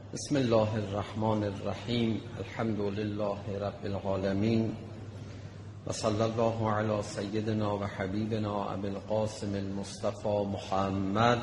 بسم الله الرحمن الرحیم. الحمد لله رب العالمین و صلی الله علی سیدنا و حبیبنا ابی القاسم المصطفى محمد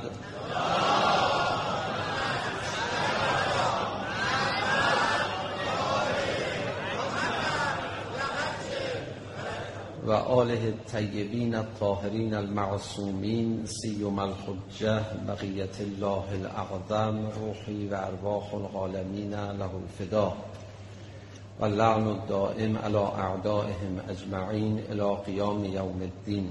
و آله الطیبین الطاهرین المعصومین سیما الحجة بقیة الله الاعظم روحی و ارواح العالمین له الفدا و اللعن الدائم علی اعدائهم اجمعین الی قیام یوم الدین.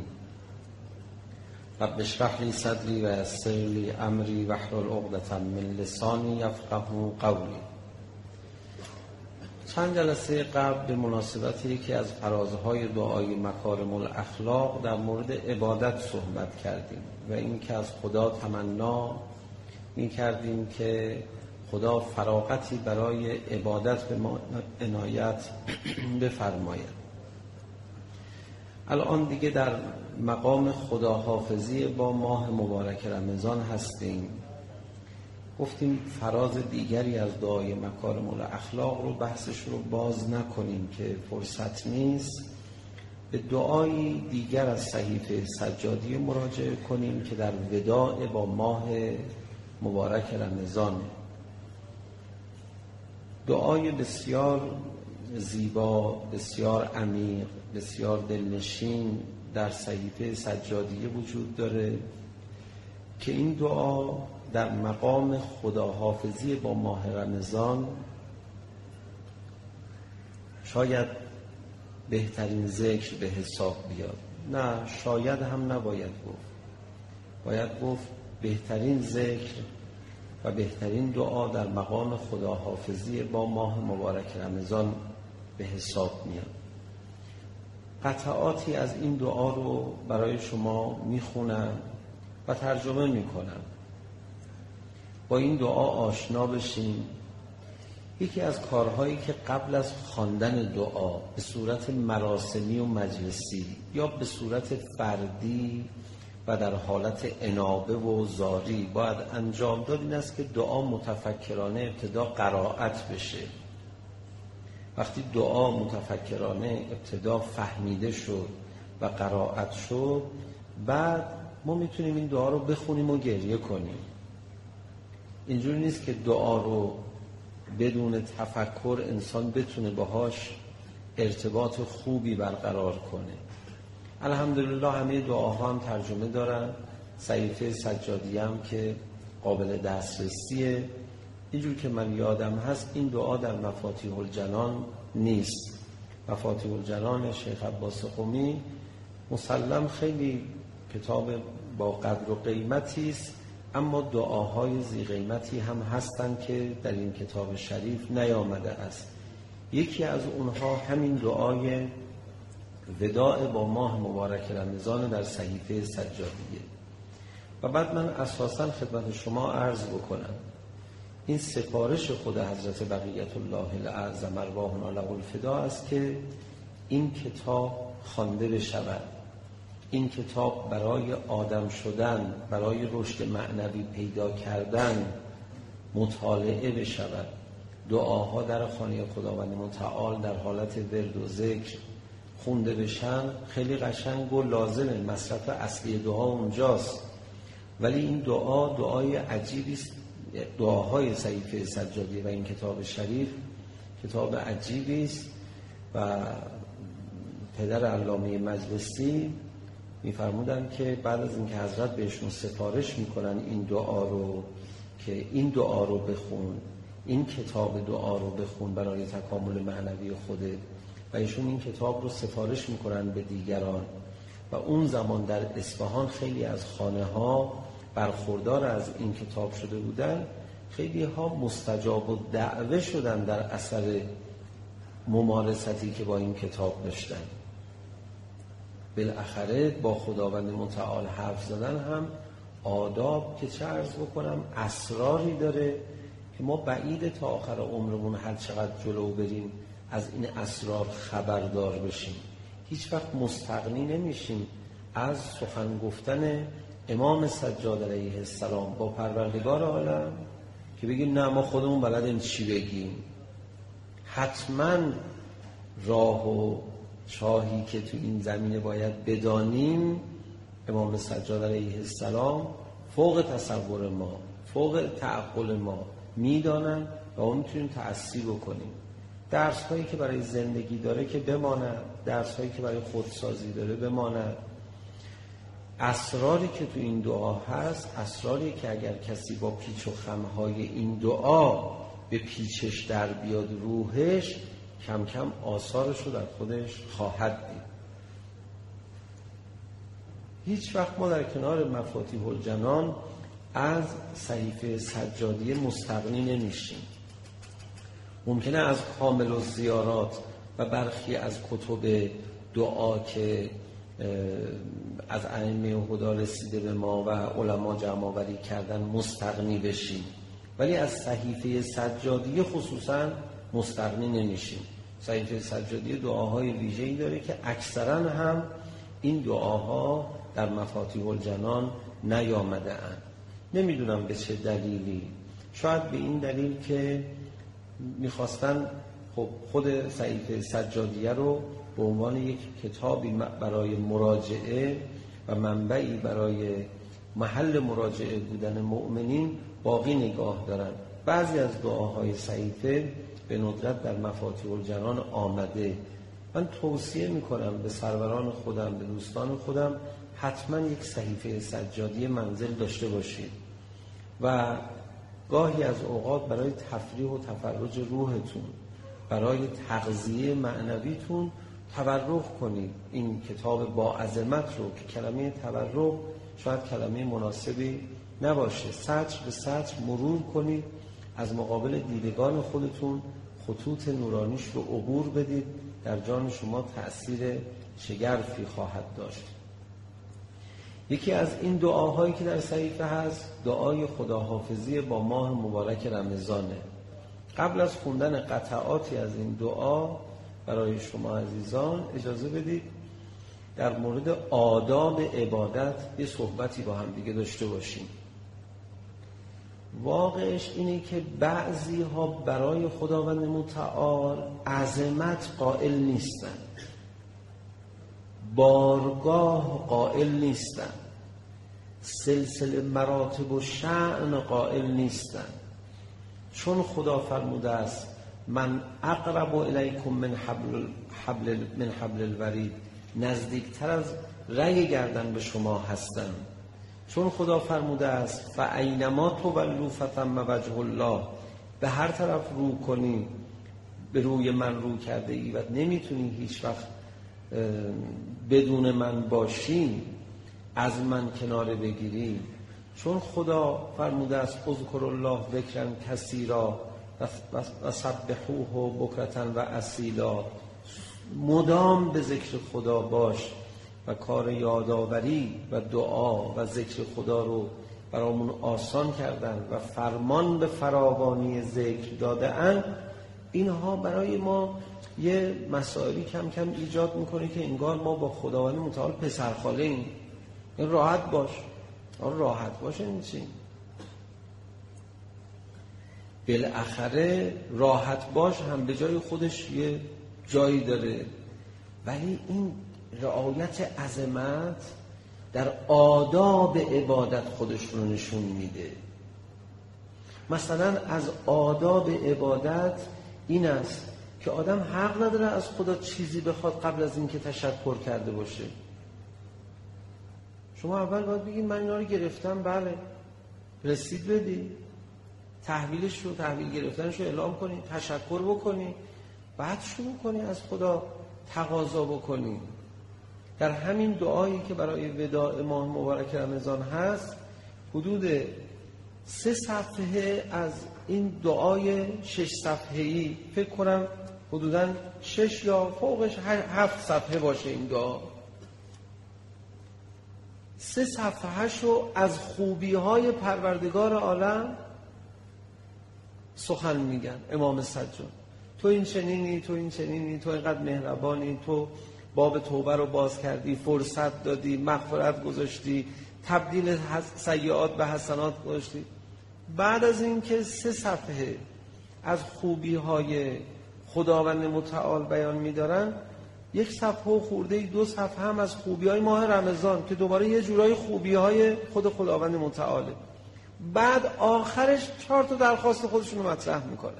رب اشرح لی صدری و یسر لی امری واحلل عقدة من لسانی یفقهوا قولی. چند جلسه قبل به مناسبت یکی از فرازهای دعای مکارم الاخلاق در مورد عبادت صحبت کردیم و این که از خدا تمنا می کردیم که خدا فراغتی برای عبادت به ما عنایت بفرماید. الان دیگه در مقام خداحافظی با ماه مبارک رمضان هستیم. گفتیم فراز دیگری از دعای مکارم الاخلاق رو بحثش رو باز نکنیم که فرصت نیست. به دعای دیگر از صحیفه سجادی مراجعه کنیم که در وداع با ماه مبارک رمضان، دعای بسیار زیبا، بسیار عمیق، بسیار دلنشین در صحیفه سجادی وجود داره که این دعا در مقام خداحافظی با ماه رمضان شاید بهترین ذکر به حساب بیاد. نه، شاید هم نباید گفت، باید گفت بهترین ذکر و بهترین دعا در مقام خداحافظی با ماه مبارک رمضان به حساب میاد. قطعاتی از این دعا رو برای شما میخونم و ترجمه میکنم. با این دعا آشنا بشین. یکی از کارهایی که قبل از خواندن دعا به صورت مراسمی و مجلسی یا به صورت فردی و در حالت انابه و زاری باید انجام داد این است که دعا متفکرانه ابتدا قرائت بشه. وقتی دعا متفکرانه ابتدا فهمیده شد و قرائت شد، بعد ما میتونیم این دعا رو بخونیم و گریه کنیم. اینجوری نیست که دعا رو بدون تفکر انسان بتونه باهاش ارتباط خوبی برقرار کنه. الحمدلله همه دعاها هم ترجمه دارن. صحیفه سجادی هم که قابل دسترسیه. اینجور که من یادم هست این دعا در مفاتیح الجنان نیست. مفاتیح الجنان شیخ عباس قمی مسلم خیلی کتاب با قدر و قیمتی است، اما دعاهای ذی قیمتی هم هستند که در این کتاب شریف نیامده است. یکی از اونها همین دعای وداع با ماه مبارک رمضان در صحیفه سجادیه. و بعد من اساساً خدمت شما عرض بکنم این سفارش خود حضرت بقیت الله الاعظم ارواحنا له الفدا است که این کتاب خوانده بشود. این کتاب برای آدم شدن، برای رشد معنوی پیدا کردن مطالعه بشود. دعاها در خانه خداوند متعال در حالت ورد و ذکر خونده بشن. خیلی قشنگ و لازمه، مصرف اصلی دعا اونجاست. ولی این دعای عجیبی است. دعاهای صحیفه سجادی و این کتاب شریف کتاب عجیبی است و پدر علامه مجلسی می‌فرمودن که بعد از اینکه حضرت بهشون سفارش میکنن این دعا رو که این دعا رو بخون، این کتاب دعا رو بخون برای تکامل معنوی خودت، و ایشون این کتاب رو سفارش میکنن به دیگران. و اون زمان در اصفهان خیلی از خانه ها برخوردار از این کتاب شده بودن. خیلی ها مستجاب و دعوه شدن در اثر ممارستی که با این کتاب داشتن. بالاخره با خداوند متعال حرف زدن هم آداب که چه عرض بکنم اسراری داره که ما بعید تا آخر عمرمون هر چقدر جلو بریم از این اسرار خبردار بشیم. هیچ وقت مستغنی نمیشیم از سخن گفتن امام سجاد علیه السلام با پروردگار عالم که که بگیم نه ما خودمون بلدیم چی بگیم. حتما راه و چاهی که تو این زمینه باید بدانیم امام سجاد علیه السلام فوق تصور ما، فوق تعقل ما میدانن و ما میتونیم تأثیر بکنیم. درس هایی که برای زندگی داره که بماند، درس هایی که برای خودسازی داره بماند. اسراری که تو این دعا هست اسراری که اگر کسی با پیچ و خمهای این دعا به پیچش در بیاد روحش، کم کم آثارش رو در خودش خواهد دید. هیچ وقت ما در کنار مفاتیح الجنان از صحیفه سجادیه مستغنی نمیشیم. ممکنه از کامل الزیارات و برخی از کتب دعا که از ائمه هدا رسیده به ما و علما جمع‌آوری کردن مستغنی بشیم، ولی از صحیفه سجادیه خصوصا مستغنی نمیشیم. صحیفه سجادیه دعاهای ویژه‌ای داره که اکثرا هم این دعاها در مفاتیح الجنان نیامده اند. نمیدونم به چه دلیلی، شاید به این دلیل که میخواستن خود صحیفه سجادیه رو به عنوان یک کتابی برای مراجعه و منبعی برای محل مراجعه بودن مؤمنین باقی نگاه دارن. بعضی از دعاهای صحیفه به ندرت در مفاتیح الجنان آمده. من توصیه میکنم به سروران خودم، به دوستان خودم، حتما یک صحیفه سجادیه منزل داشته باشید و گاهی از اوقات برای تفریح و تفرج روحتون، برای تغذیه معنویتون تبرک کنید. این کتاب با عظمت رو که کلمه تبرک شاید کلمه مناسبی نباشه، سطر به سطر مرور کنید، از مقابل دیدگان خودتون خطوط نورانیش رو عبور بدید، در جان شما تأثیر شگرفی خواهد داشت. یکی از این دعاهایی که در صحیفه هست دعای خداحافظی با ماه مبارک رمضانه. قبل از خوندن قطعاتی از این دعا برای شما عزیزان اجازه بدید در مورد آداب عبادت یه صحبتی با هم دیگه داشته باشیم. واقعش اینه که بعضی ها برای خداوند متعال عظمت قائل نیستن، بارگاه قائل نیستن، سلسله مراتب و شأن قائل نیستن. چون خدا فرموده است من اقرب الیکم من حبل الورید، نزدیکتر از رگ گردن به شما هستم. چون خدا فرموده است فاینما تولوا فثم وجه الله، به هر طرف رو کنی به روی من رو کرده ای و نمیتونی هیچ وقت بدون من باشی، از من کناره بگیری. چون خدا فرموده است اذکر الله ذکرا کثیرا و سبحوه بکرة و اصیلا، مدام به ذکر خدا باش و کار یادآوری و دعا و ذکر خدا رو برامون آسان کردن و فرمان به فراوانی ذکر داده اند. اینها برای ما یه مسائلی کم کم ایجاد میکنه که انگار ما با خداوند متعال پسرخاله ایم. این راحت باش، راحت باش این چی؟ بالاخره راحت باش هم به جای خودش یه جایی داره، ولی این رعایت عظمت در آداب عبادت خودش رو نشون میده. مثلا از آداب عبادت این است که آدم حق نداره از خدا چیزی بخواد قبل از اینکه تشکر کرده باشه. شما اول باید بگید من اینا رو گرفتم، بله، رسید بدی، تحویل گرفتنش رو اعلام کنی، تشکر بکنی، بعد شروع کنی از خدا تقاضا بکنی. در همین دعایی که برای وداع ماه مبارک رمضان هست حدود 3 صفحه از این دعای 6 صفحه‌ای، فکر کنم حدوداً 6 یا فوقش 7 صفحه باشه این دعا، 3 صفحه‌شو از خوبی‌های پروردگار عالم سخن میگن. امام سجاد تو این چنینی، تو این چنینی، تو اینقدر مهربانی، تو باب توبه رو باز کردی، فرصت دادی، مغفرت گذاشتی، تبدیل سیئات به حسنات گذاشتی. بعد از اینکه 3 صفحه از خوبی‌های خداوند متعال بیان می‌دارن، 1 صفحه و خورده 2 صفحه هم از خوبی‌های ماه رمضان که دوباره یه جورای خوبی‌های خود خداوند متعاله. بعد آخرش 4 تا درخواست خودشون رو مطرح میکنه.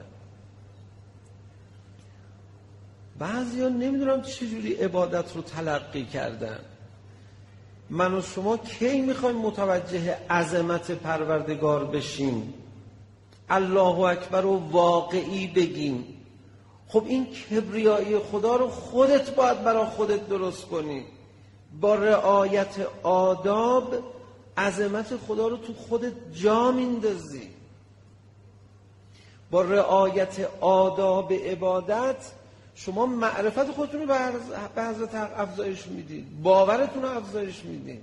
بعضیا نمیدونم چجوری عبادت رو تلقی کردن. من و شما کی میخوایم متوجه عظمت پروردگار بشیم؟ الله اکبر و واقعی بگیم. خب این کبریایی خدا رو خودت باید برای خودت درست کنی. با رعایت آداب عظمت خدا رو تو خودت جا میندازی. با رعایت آداب عبادت شما معرفت خودتون رو به حضرت حق افزایش میدین، باورتون رو افزایش میدین.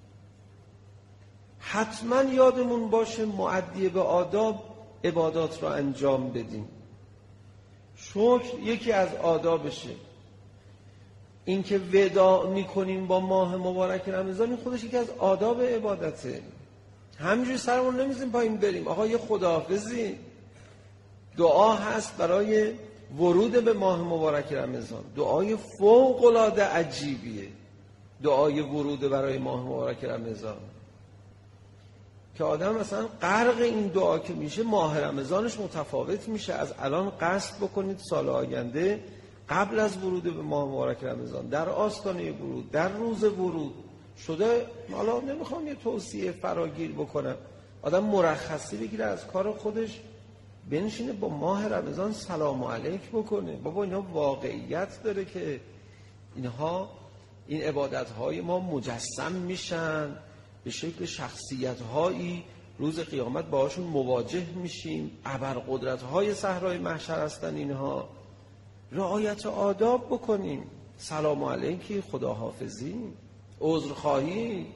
حتما یادمون باشه مؤدی به آداب عبادات رو انجام بدیم. شکر یکی از آدابشه. این که وداع میکنیم با ماه مبارک رمضان، این خودش یکی از آداب عبادته. همینجوری سرمون نمیزیم پایین بریم آقا یه خداحافظی. دعا هست برای ورود به ماه مبارک رمضان، دعای فوق العاده عجیبیه دعای ورود برای ماه مبارک رمضان، که آدم مثلا غرق این دعا که میشه ماه رمضانش متفاوت میشه. از الان قصد بکنید سال آینده قبل از ورود به ماه مبارک رمضان، در آستانه ورود، در روز ورود شده. حالا نمیخوام یه توصیه فراگیر بکنم، آدم مرخصی بگیره از کار خودش، بنشینه با ماه رمضان سلام علیک بکنه. بابا اینا واقعیت داره که اینها، این عبادت‌های ما مجسم میشن به شکل شخصیت‌هایی، روز قیامت باهاشون مواجه میشیم. ابرقدرت‌های صحرای محشر هستن اینها. رعایت آداب بکنیم، سلام علیکی، خداحافظی، عذرخواهی.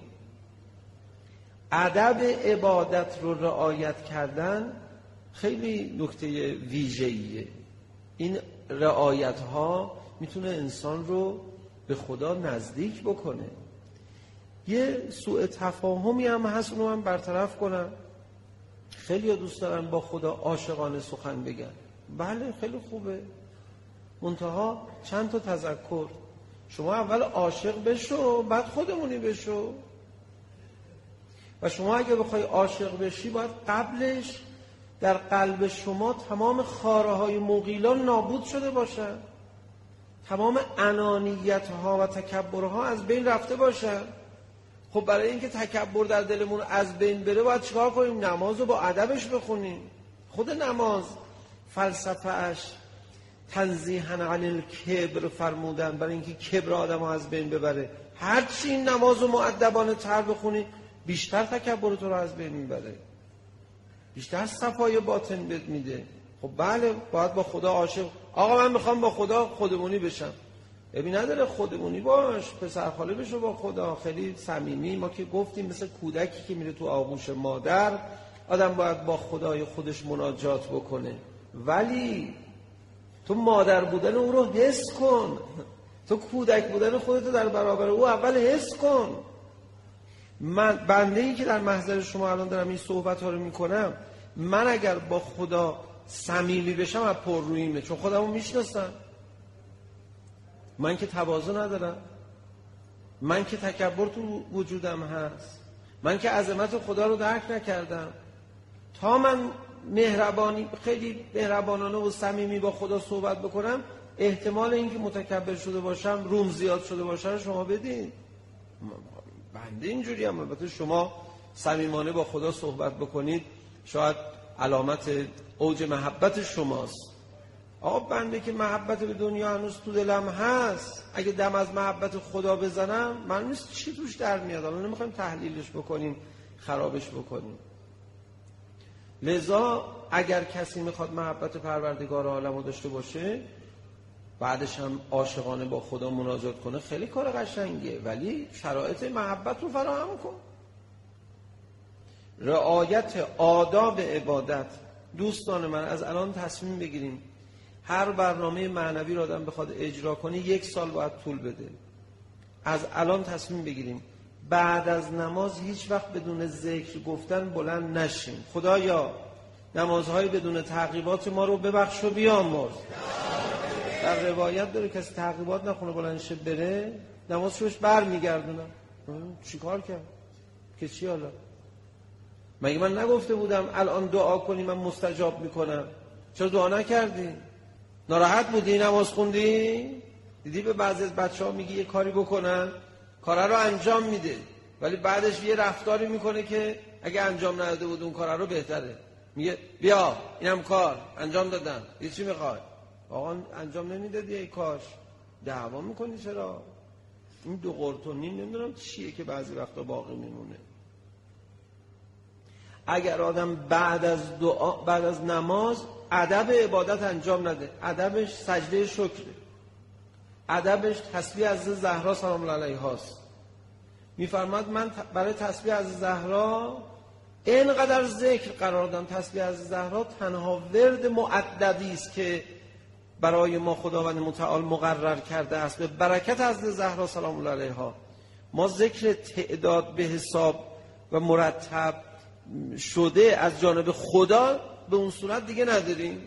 ادب عبادت رو رعایت کردن خیلی نکته ویژه‌ایه. این رعایت ها میتونه انسان رو به خدا نزدیک بکنه. یه سوء تفاهمی هم هست، اونو من برطرف کنم. خیلی دوست دارن با خدا عاشقانه سخن بگن. بله خیلی خوبه، منتها چند تا تذکر. شما اول عاشق بشو، بعد خودمونی بشو. و شما اگه بخوای عاشق بشی باید قبلش در قلب شما تمام خاره‌های مغیلان نابود شده باشن، تمام انانیت‌ها و تکبرها از بین رفته باشن. خب برای اینکه تکبر در دلمون از بین بره باید چیکار کنیم؟ نماز رو با ادبش بخونیم. خود نماز فلسفه‌اش تنزیها عن الکبر فرمودن، برای اینکه کبر آدمو از بین ببره. هر چی این نماز رو مؤدبانه تر بخونی بیشتر تکبر تو رو از بین میبره، بیشتر صفای باطن بهت میده. خب بله باید با خدا عاشق. آقا من میخوام با خدا خودمونی بشم. ببین نداره خودمونی باش، پسر خاله بشو با خدا، خیلی صمیمی. ما که گفتیم مثل کودکی که میره تو آغوش مادر، آدم باید با خدای خودش مناجات بکنه. ولی تو مادر بودن او رو حس کن، تو کودک بودن خودتو در برابر او اول حس کن. من بنده‌ای که در محضر شما الان دارم این صحبت ها رو میکنم، من اگر با خدا صمیمی بشم از پرروییمه، چون خودمو میشناسم. من که تواضع ندارم، من که تکبر تو وجودم هست، من که عظمت خدا رو درک نکردم. تا من خیلی مهربانانه و صمیمی با خدا صحبت بکنم، احتمال اینکه متکبر شده باشم، روم زیاد شده باشه رو شما بدین. بنده اینجوری هم. البته شما صمیمانه با خدا صحبت بکنید شاید علامت اوج محبت شماست. آقا بنده که محبت به دنیا هنوز تو دلم هست، اگه دم از محبت خدا بزنم من نیست چی توش در میاد. الان نمیخوایم تحلیلش بکنیم، خرابش بکنیم. لذا اگر کسی میخواد محبت پروردگار عالم رو داشته باشه، بعدش هم عاشقانه با خدا مناجات کنه، خیلی کار قشنگیه، ولی شرایط محبت رو فراهم کن. رعایت آداب عبادت. دوستان من از الان تصمیم بگیریم هر برنامه معنوی رو آدم بخواد اجرا کنه 1 سال باید طول بده. از الان تصمیم بگیریم بعد از نماز هیچ وقت بدون ذکر گفتن بلند نشیم. خدایا نمازهای بدون تعقیبات ما رو ببخش و بیامرز. در روایت داره کسی تعقیبات نخونه بلند شه بره نمازش بر میگردونم. چی کار کرد؟ که چی حالا؟ مگه من نگفته بودم الان دعا کنی من مستجاب میکنم؟ چرا دعا نکردی؟ ناراحت بودی نماز خوندی؟ دیدی به بعضی از بچه‌ها میگی یه کاری بکنن کارا رو انجام میده ولی بعدش یه رفتاری میکنه که اگه انجام نداده بود اون کارا رو بهتره. میگه بیا اینم کار انجام دادم یه چی میخوای؟ آقا انجام نمیدادی ای کاش. دعوا میکنی چرا؟ این دو قرطونی نمیدونم چیه که بعضی وقتا باقی میمونه. اگر آدم بعد از دعا بعد از نماز ادب عبادت انجام نده، ادبش سجده شکره، ادبش تسبیح از زهرا سلام الله علیها است. میفرماد من برای تسبیح از زهرا اینقدر ذکر قرار دادم. تسبیح از زهرا تنها ورد مؤدبی است که برای ما خداوند متعال مقرر کرده است به برکت از زهرا سلام الله علیها. ما ذکر تعداد به حساب و مرتب شده از جانب خدا به اون صورت دیگه نداریم.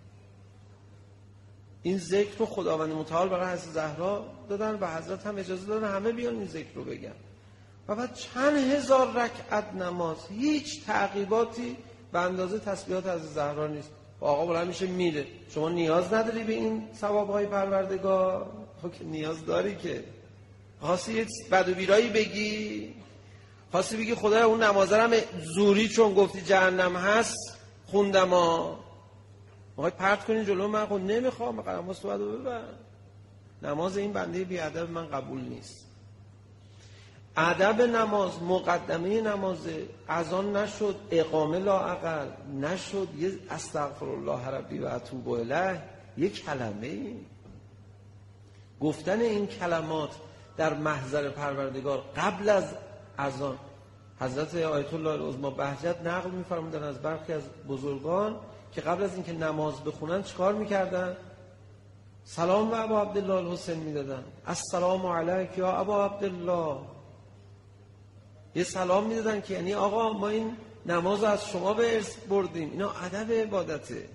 این ذکر رو خداوند متعال برای حضرت زهرا دادن و حضرت هم اجازه دادن همه بیان این ذکر رو بگن. و بعد چند هزار رکعت نماز هیچ تعقیباتی به اندازه تسبیحات از زهرا نیست. آقا بلند میشه میره. شما نیاز نداری به این ثوابهای پروردگار؟ خب نیاز داری که خواستی یه بد و بیرایی بگی، خواستی بگی خدای اون نمازرم زوری چون گفتی جهنم هست خوندم میخوای پرت کنی جلو من؟ خب نمیخوام قدم صحبت رو ببر. نماز این بنده بیادب من قبول نیست. ادب نماز مقدمه نماز اذان نشد اقامه لااقل نشد یه استغفر الله ربی و اتوب الیه یک کلمه گفتن این کلمات در محضر پروردگار قبل از اذان. حضرت آیت الله العظمی بهجت نقل می‌فرمودن از برخی از بزرگان که قبل از اینکه نماز بخونن چیکار می‌کردن؟ سلام به ابا عبدالله الحسین میدادن. السلام علیک یا ابا عبدالله. یه سلام میدادن که یعنی آقا ما این نماز از شما به ارث بردیم. اینا ادب عبادته.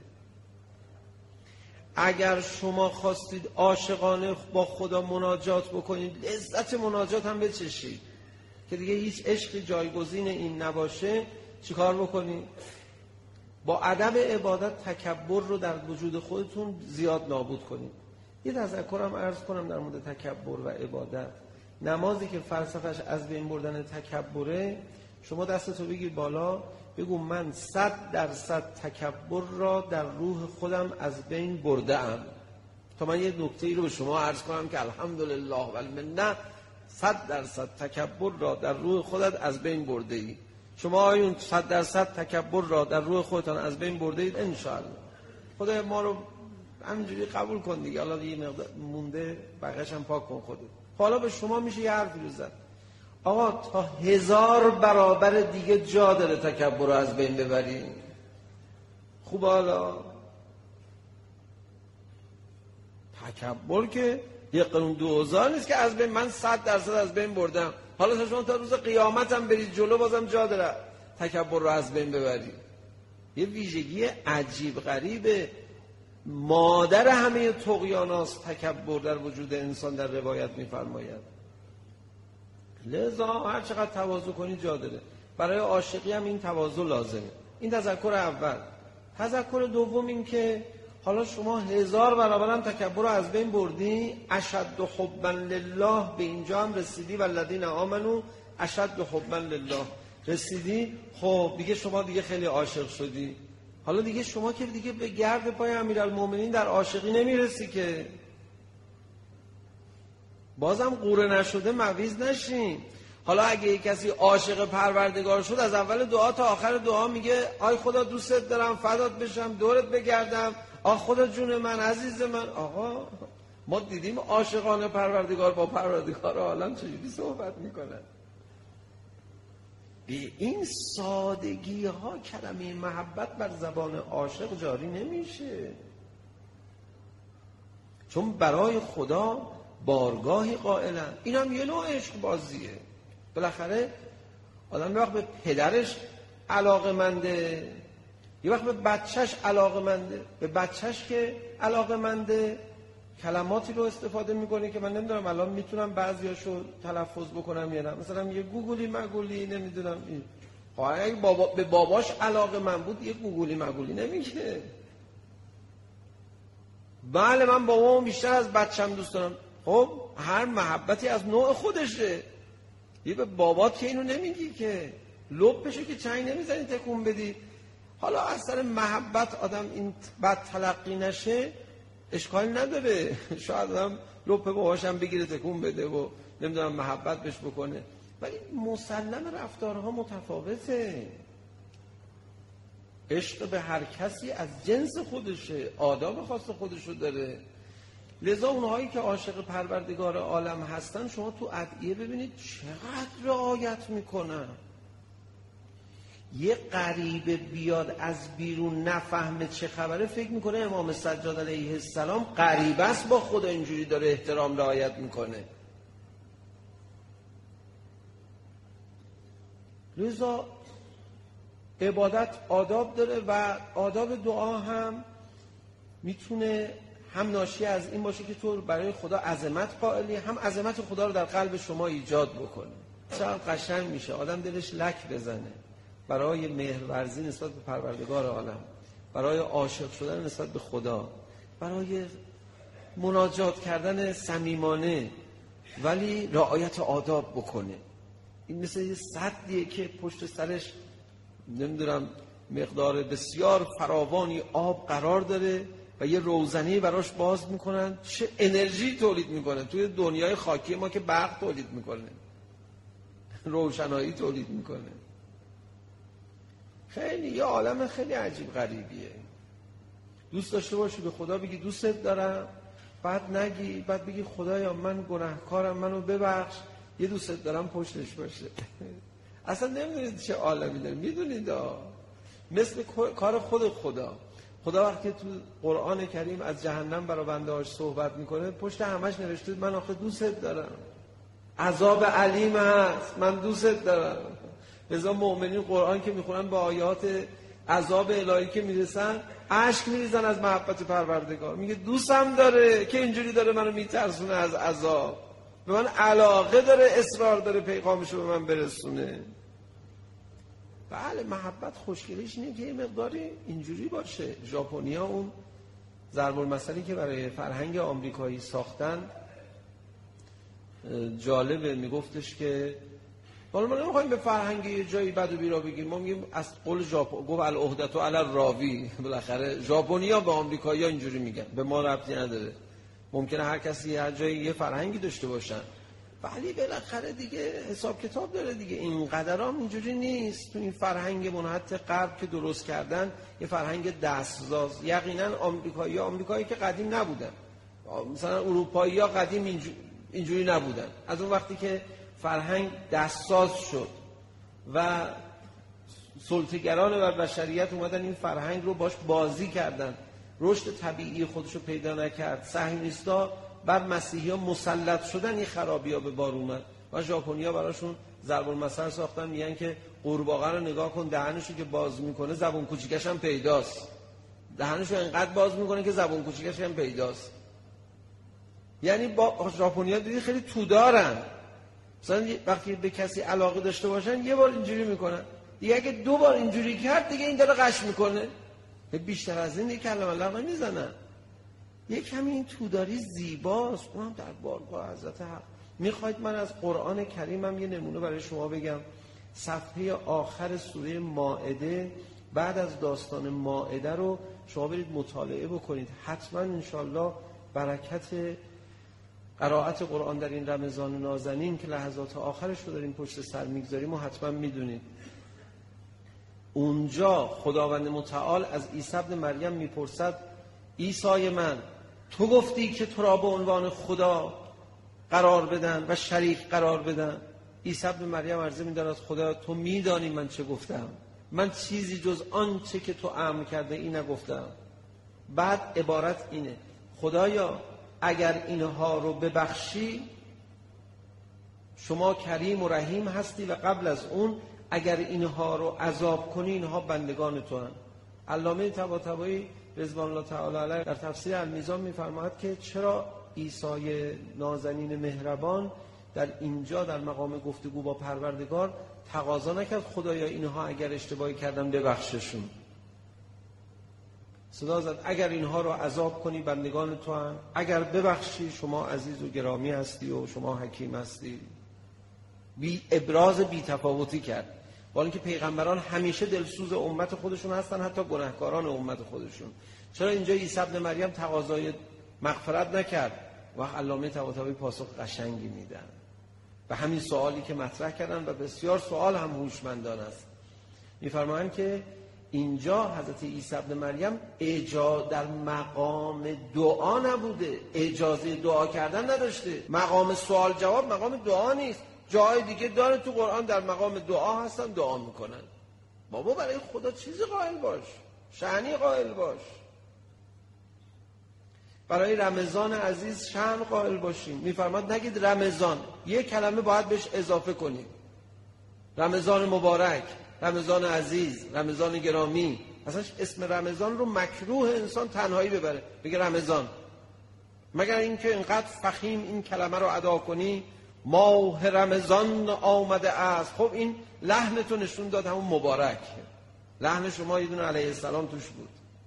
اگر شما خواستید عاشقانه با خدا مناجات بکنید لذت مناجات هم بچشید که دیگه هیچ عشقی جایگزین این نباشه، چیکار بکنید؟ با ادب عبادت تکبر رو در وجود خودتون زیاد نابود کنید. یه تذکرم عرض کنم در مورد تکبر و عبادت. نمازی که فلسفه‌اش از بین بردن تکبره، شما دستتو بگیر بالا بگو من 100% تکبر را در روح خودم از بین برده ام. تا من یه نکته‌ای رو به شما عرض کنم که الحمدلله و المنه 100% تکبر را در روح خودت از بین برده ای. شما آیون 100% تکبر را در روح خودتان از بین برده اید انشاءالله. خدای ما رو همینجوری قبول کن دیگه. حالا یه مقدار مونده بقیه‌اش هم پاک کن خودت. حالا به شما میشه یه حرفی رو زد. آقا تا 1000 برابر دیگه جا داره تکبر رو از بین ببری. خوب حالا تکبر که یه قانون 2000 نیست که از بین من 100% از بین بردم. حالا شما تا روز قیامت هم برید جلو بازم جا داره تکبر رو از بین ببری. یه ویژگی عجیب غریبه. مادر همه طغیاناست تکبر در وجود انسان در روایت میفرماید. لذا هر چقدر تواضع کنی جا داره. برای عاشقی هم این تواضع لازمه. این تذکر اول. تذکر دوم این که حالا شما 1000 برابر هم تکبر رو از بین بردی. اشد حبا لله به اینجا هم رسیدی. والذین آمنوا اشد حبا لله رسیدی. خب دیگه شما دیگه خیلی عاشق شدی. حالا دیگه شما که دیگه به گرد پای امیرالمومنین در عاشقی نمیرسی که. بازم قوره نشده مویز نشین. حالا اگه یک کسی عاشق پروردگار شد از اول دعا تا آخر دعا میگه آی خدا دوستت دارم فدات بشم دورت بگردم آ خدا جون من عزیز من. آقا ما دیدیم عاشقان پروردگار با پروردگار عالم چجوری صحبت میکنن. به این سادگی ها کلمه محبت بر زبان عاشق جاری نمیشه، چون برای خدا بارگاهی قائلن. این هم یه نوع عشق بازیه. بالاخره آدم یه وقت به پدرش علاقه‌منده، یه وقت به بچهش علاقه‌منده. به بچهش که علاقه‌منده کلماتی رو استفاده میکنه که من نمیدونم الان میتونم بعضیاشو تلفظ بکنم یا نه. مثلا یه گوگلی مگولی نمیدونم این. اگه به باباش علاقه‌مند بود یه گوگلی مگولی نمیگه. بله من بابامو بیشتر از بچم دوست دارم. خب هر محبتی از نوع خودشه. یه به بابات که اینو نمیگی که لپشو که چنگ نمیزنی تکون بدی. حالا از سر محبت آدم این بد تلقی نشه اشکال نداره. شاید آدم لپ باباشم بگیره تکون بده و نمیدونم محبت بهش بکنه، ولی مسلم رفتارها متفاوته. عشق به هر کسی از جنس خودشه، آداب خاص خودشو داره. لذا اونهایی که عاشق پروردگار عالم هستن شما تو ادعیه ببینید چقدر رعایت میکنن. یه غریبه بیاد از بیرون نفهمه چه خبره فکر میکنه امام سجاد علیه السلام غریبه است، با خدا اینجوری داره احترام رعایت میکنه. لذا عبادت آداب داره و آداب دعا هم میتونه هم ناشی از این باشه که تو برای خدا عظمت قائلی، هم عظمت خدا رو در قلب شما ایجاد بکنه. چقدر قشنگ میشه آدم دلش لک بزنه برای مهرورزی نسبت به پروردگار عالم، برای عاشق شدن نسبت به خدا، برای مناجات کردن صمیمانه ولی رعایت آداب بکنه. این مثل یه سدیه که پشت سرش نمیدونم مقدار بسیار فراوانی آب قرار داره و یه روزنی براش باز میکنن. چه انرژی تولید میکنه توی دنیای خاکی ما که برق تولید میکنه، روشنایی تولید میکنه. خیلی یه عالم خیلی عجیب غریبیه. دوست داشته باشی به خدا بگی دوستت دارم، بعد نگی، بعد بگی خدایا من گناهکارم منو ببخش، یه دوستت دارم پشتش باشه. اصلا نمیدونید چه عالمی داره. میدونید مثل کار خود خدا وقتی تو قرآن کریم از جهنم برای بنده هاش صحبت میکنه پشت همش نوشته من آخه دوستت دارم، عذاب علیم هست، من دوستت دارم. لذا مؤمنین قرآن که میخونن با آیات عذاب الهی که میرسن اشک میریزن از محبت پروردگار. میگه دوستم داره که اینجوری داره منو میترسونه از عذاب، به من علاقه داره، اصرار داره پیغامشو به من برسونه. بله محبت خوشگلیش اینه که یه مقداری اینجوری باشه. ژاپنیا اون ضرب المثلی که برای فرهنگ آمریکایی ساختن جالبه. میگفتش که ما نمیخوایم به فرهنگ یه جایی بد و بیرا بگیم، ما میگیم از قول ژاپن گفت العهدة علی الراوی. بالاخره ژاپنیا به آمریکایی‌ها اینجوری میگن، به ما ربطی نداره. ممکنه هر کسی هر جایی یه فرهنگی داشته باشن ولی بالاخره دیگه حساب کتاب داره دیگه. اینقدر هم اینجوری نیست. تو این فرهنگ منحط غرب که درست کردن یه فرهنگ دستساز. یقینا آمریکایی که قدیم نبودن، مثلا اروپایی‌ها قدیم اینجوری نبودن. از اون وقتی که فرهنگ دستساز شد و سلطه‌گران و بشریت اومدن این فرهنگ رو باش بازی کردن، رشد طبیعی خودشو پیدا نکرد، صهیونیستا بر مسیحی‌ها مسلط شدن، این خرابی‌ها به بار اومد و ژاپنی‌ها براشون ضرب المثل ساختن. میگن که قورباغه رو نگاه کن، دهنشو که باز میکنه زبون کوچیکش هم پیداست. دهنشو انقدر باز میکنه که زبون کوچیکش هم پیداست. یعنی با ژاپنی‌ها دیدی خیلی تودارن. مثلا وقتی به کسی علاقه داشته باشن یه بار اینجوری میکنن، دیگه اگه دو بار اینجوری کرد دیگه این داره قش میکنه. بیشتر از این یک کلمه لغو نمیزنن. یک کمی این توداری زیباست، اونم در بارگاه حضرت حق. میخواید من از قرآن کریمم یه نمونه برای شما بگم؟ صفحه آخر سوره مائده، بعد از داستان مائده رو شما برید مطالعه بکنید. حتما انشالله برکت قرائت قرآن در این رمضان نازنین که لحظات آخرش رو داریم پشت سر میگذاریم و حتما میدونید. اونجا خداوند متعال از عیسی ابن مریم میپرسد عیسی من تو گفتی که تو را به عنوان خدا قرار بدن و شریک قرار بدن؟ عیسی ابن مریم عرضه می‌دارد خدا تو میدانی من چه گفتم، من چیزی جز آنچه که تو امر کرده ای نگفتم. بعد عبارت اینه خدایا اگر اینها رو ببخشی، شما کریم و رحیم هستی و قبل از اون اگر اینها رو عذاب کنی اینها بندگان تو هستند. علامه طباطبایی رضوان الله تعالی علیه در تفسیر المیزان می‌فرماید که چرا عیسی نازنین مهربان در اینجا در مقام گفتگو با پروردگار تقاضا نکرد خدایا اینها اگر اشتباهی کردن ببخششون، صدا زد اگر اینها رو عذاب کنی بندگان تو هستند، اگر ببخشی شما عزیز و گرامی هستی و شما حکیم هستی. ابراز بی‌تفاوتی کرد، با اینکه پیغمبران همیشه دلسوز امت خودشون هستن، حتی گناهکاران امت خودشون. چرا اینجا عیسی ابن مریم تقاضای مغفرت نکرد؟ و علامه طباطبایی پاسخ قشنگی میدن و همین سوالی که مطرح کردن و بسیار سوال هم هوشمندانه است. میفرمایند که اینجا حضرت عیسی ابن مریم در مقام دعا نبوده، اجازه دعا کردن نداشته. مقام سوال جواب مقام دعا نیست. جای دیگه داره تو قرآن در مقام دعا هستن، دعا میکنن. بابا برای خدا چیزی قائل باش، شأنی قائل باش. برای رمضان عزیز شأن قائل باشیم. میفرماد نگید رمضان، یک کلمه باید بهش اضافه کنیم. رمضان مبارک، رمضان عزیز، رمضان گرامی. اصلا اسم رمضان رو مکروه انسان تنهایی ببره، بگه رمضان، مگر اینکه اینقدر فخیم این کلمه رو ادا کنی ماه رمضان آمده است. خب این لحن تو نشون داد همون مبارک. لحن شما یه دونه علیه السلام توش بود.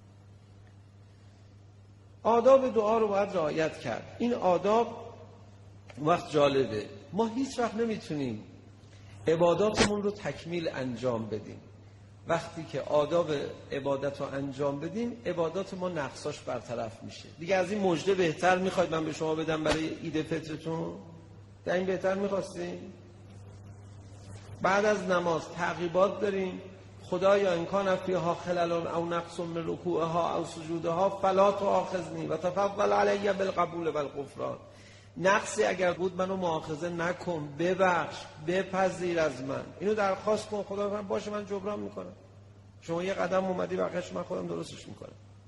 آداب دعا رو باید رعایت کرد. این آداب وقت جالبه، ما هیچ وقت نمیتونیم عباداتمون رو تکمیل انجام بدیم. وقتی که آداب عبادت رو انجام بدیم عبادات ما نقصاش برطرف میشه. دیگه از این مژده بهتر میخواید من به شما بدم برای عید فطرتون؟ در این بهتر میخواستیم؟ بعد از نماز تعقیبات داریم. خدایا ان کان فیها خلل او نقص من رکوعها او سجودها فلا تؤاخذنی و تفضل علی بالقبول والغفران. نقصی اگر بود منو مؤاخذه نکن، ببخش، بپذیر از من. اینو درخواست کن. خدا باشه من جبران میکنم. شما یه قدم اومدی بقیه‌اش من خودم درستش میکنم.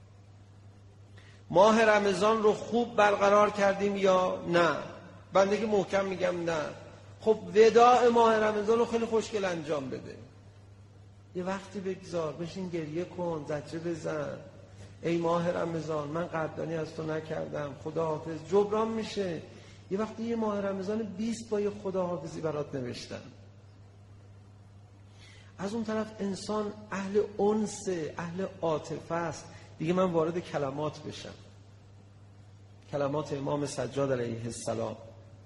ماه رمضان رو خوب برقرار کردیم یا نه؟ بنده که محکم میگم نه. خب وداع ماه رمضان رو خیلی خوشگل انجام بده. یه وقتی بگذار، بشین گریه کن، زجر بزن. ای ماه رمضان من قدردانی از تو نکردم، خداحافظ. جبران میشه. یه وقتی یه ماه رمضان 20 با یه خداحافظی برات نوشتن. از اون طرف انسان اهل انس، اهل عاطفه است. دیگه من وارد کلمات بشم. کلمات امام سجاد علیه السلام.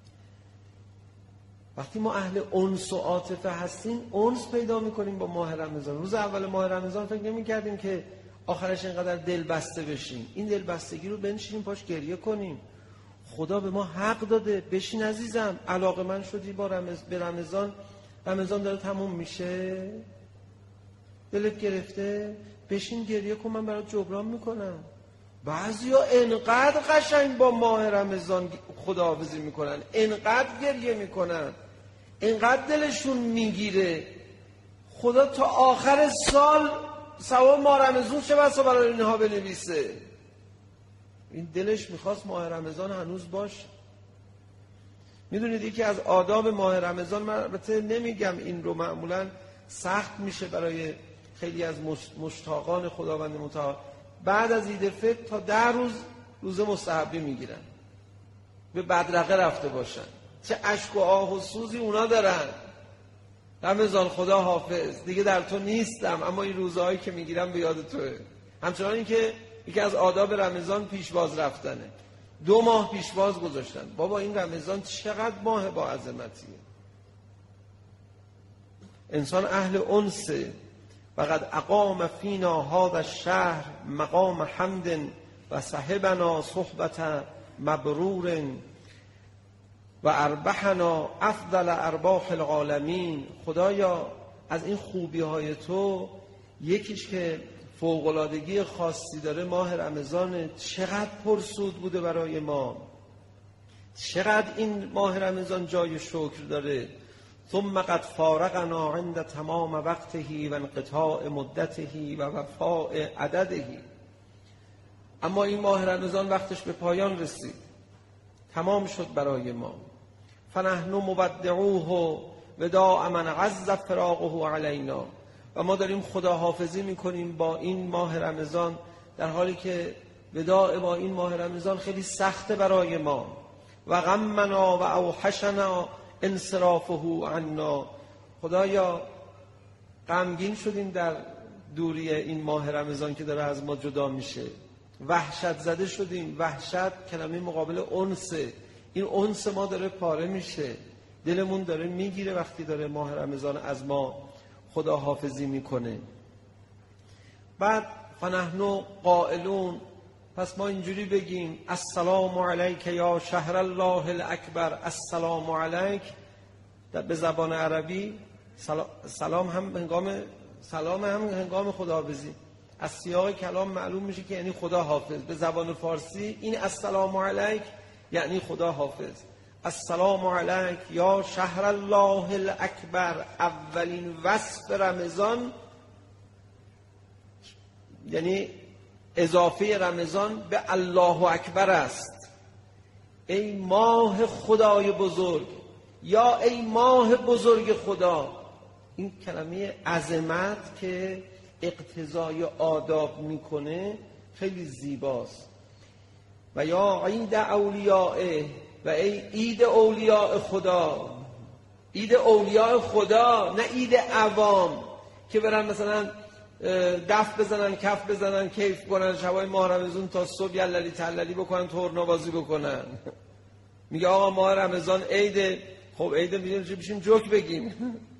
وقتی ما اهل انس و عاطفه هستیم انس پیدا میکنیم با ماه رمضان. روز اول ماه رمضان فکر نمی‌کردیم که آخرش اینقدر دل بسته بشیم. این دل بستگی رو بنشینیم پاش گریه کنیم. خدا به ما حق داده. بشین عزیزم، علاقه من شدی به رمضان. رمضان داره تموم میشه، دلت گرفته، بشین گریه کن، من برات جبران میکنم. بعضیا انقدر قشنگ با ماه رمضان خداحافظی میکنن، انقدر گریه میکنن، انقدر دلشون میگیره، خدا تا آخر سال ثواب ماه رمضان چه بسا برای اینها بنویسه. این دلش میخواست ماه رمضان هنوز باشه. میدونید یکی از آداب ماه رمضان، من البته نمیگم این رو، معمولا سخت میشه برای خیلی از مشتاقان خداوند متعال، بعد از عید فطر تا 10 روز روزه مستحبی میگیرن، به بدرقه رفته باشن. چه اشک و آه و سوزی اونا دارن. رمضان خدا حافظ، دیگه در تو نیستم، اما این روزهایی که میگیرم به یاد توه. همچنان این که یکی از آداب رمضان پیشواز رفتنه. 2 ماه پیشواز گذاشتن. بابا این رمضان چقدر ماه با عظمتیه. انسان اهل انسه. وقد اقام فینا هذا الشهر مقام حمد و صحبنا صحبت مبرور و اربحنا افضل ارباح العالمین. خدایا از این خوبی های تو یکیش که فوق‌العادگی خاصی داره ماه رمضان. چقدر پرسود بوده برای ما، چقدر این ماه رمضان جای شکر داره. ثم قد فارقنا عند تمام وقته و انقطاع مدته و وفاء عدده. اما این ماه رمضان وقتش به پایان رسید، تمام شد برای ما. فنحن مودعوه وداع من عز فراقه علینا. و ما داریم خداحافظی میکنیم با این ماه رمضان، در حالی که وداع با این ماه رمضان خیلی سخته برای ما. و غمنا و اوحشنا انصرافه عنا. خدایا غمگین شدیم در دوری این ماه رمضان که داره از ما جدا میشه، وحشت زده شدیم. وحشت کلمه مقابل انسه. این انس ما داره پاره میشه، دلمون داره میگیره وقتی داره ماه رمضان از ما خداحافظی میکنه. بعد فنحن قائلون، پس ما اینجوری بگیم السلام علیک یا شهر الله الاکبر. السلام علیک به زبان عربی سلام هم هنگام خداحافظی. از سیاق کلام معلوم میشه که یعنی خدا حافظ. به زبان فارسی این السلام علیک یعنی خدا حافظ. السلام علیک یا شهر الله الاکبر. اولین وصف رمضان یعنی اضافه رمضان به الله اکبر است. ای ماه خدای بزرگ، یا ای ماه بزرگ خدا. این کلمه عظمت که اقتضای آداب میکنه خیلی زیباست. و یا عید اولیائه، و ای عید اولیاء خدا. عید اولیاء خدا، نه عید عوام که برن مثلا دف بزنن، کف بزنن، کیف کنن، شبای ماه رمضان تا صبح یللی تللی بکنن، تورنوازی بکنن. میگه آقا ماه رمضان عیده. خب عیده بشیم جوک بگیم.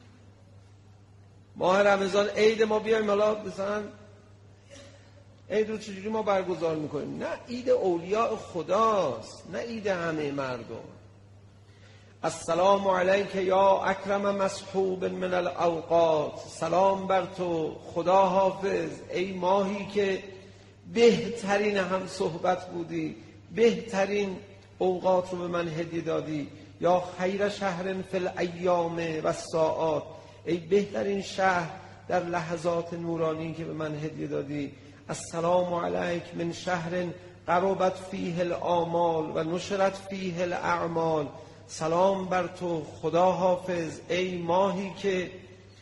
ماه رمضان عید، ما بیایم حالا مثلا عید رو چجوری ما برگزار میکنیم؟ نه، عید اولیاء خداست، نه عید همه مردم. السلام علیک یا اکرم مصحوب من الاوقات. سلام بر تو خدا حافظ، ای ماهی که بهترین هم صحبت بودی، بهترین اوقات رو به من هدیه دادی. یا خیر شهر فی الایام و الساعات، ای بهترین شهر در لحظات نورانی که به من هدیه دادی. السلام علیک من شهر قربت فیه الآمال و نشرت فیه الاعمال. سلام بر تو خدا حافظ، ای ماهی که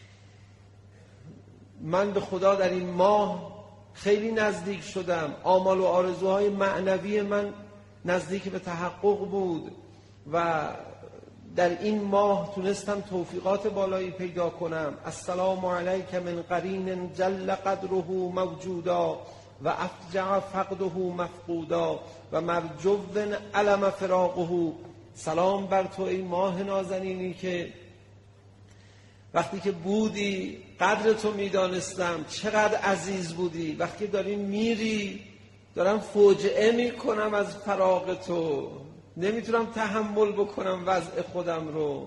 من به خدا در این ماه خیلی نزدیک شدم. آمال و آرزوهای معنوی من نزدیک به تحقق بود و در این ماه تونستم توفیقات بالایی پیدا کنم. السلام علیک من قرین جل قدره موجودا و افجع فقده مفقودا و مرجو علم فراقه. سلام بر تو ای ماه نازنینی که وقتی که بودی قدر تو میدانستم، چقدر عزیز بودی. وقتی داری میری دارم فوجعه میکنم از فراق تو، نمیتونم تحمل بکنم وضع خودم رو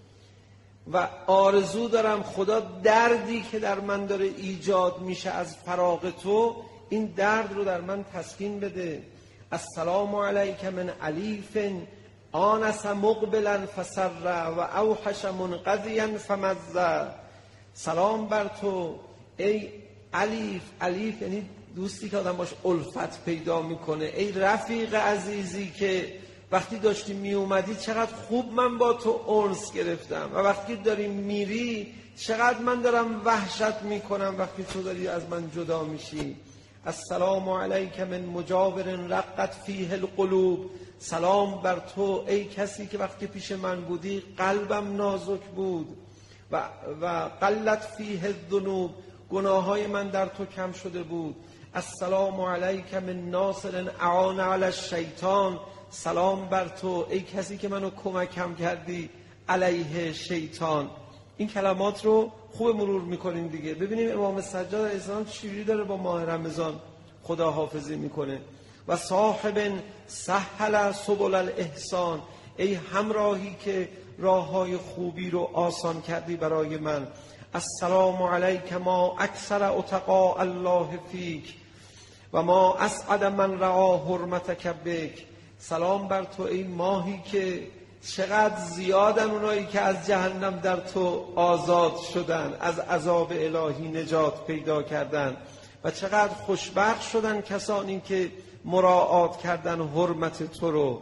و آرزو دارم خدا دردی که در من داره ایجاد میشه از فراق تو، این درد رو در من تسکین بده. السلام علیک من علیف آنس مقبلا فسر و اوحش منقضیا فمزه. سلام بر تو ای علیف. علیف یعنی دوستی که آدم باش الفت پیدا میکنه. ای رفیق عزیزی که وقتی داشتی می اومدی چقدر خوب من با تو انس گرفتم و وقتی داری میری چقدر من دارم وحشت میکنم وقتی تو داری از من جدا میشی. السلام علیک من مجاور رقت فیه القلوب. سلام بر تو ای کسی که وقتی پیش من بودی قلبم نازک بود و قلت فیه الذنوب، گناههای من در تو کم شده بود. السلام علیک من ناصر اعان علی الشیطان. سلام بر تو ای کسی که منو کمکم کردی علیه شیطان. این کلمات رو خوب مرور میکنیم دیگه. ببینیم امام سجاد علیه السلام چجوری داره با ماه رمضان خدا حافظی میکنه. و صاحب سهل سبل الاحسان، ای همراهی که راههای خوبی رو آسان کردی برای من. السلام علیک ما اکثر اتقاء الله فیک و ما اسعد من رعا حرمتک بک. سلام بر تو ای ماهی که چقدر زیادن اونایی که از جهنم در تو آزاد شدن، از عذاب الهی نجات پیدا کردن و چقدر خوشبخت شدن کسانی که مراعات کردن حرمت تو رو.